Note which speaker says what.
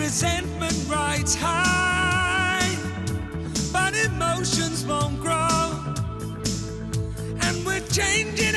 Speaker 1: resentment rides high, but emotions won't grow, and we're changing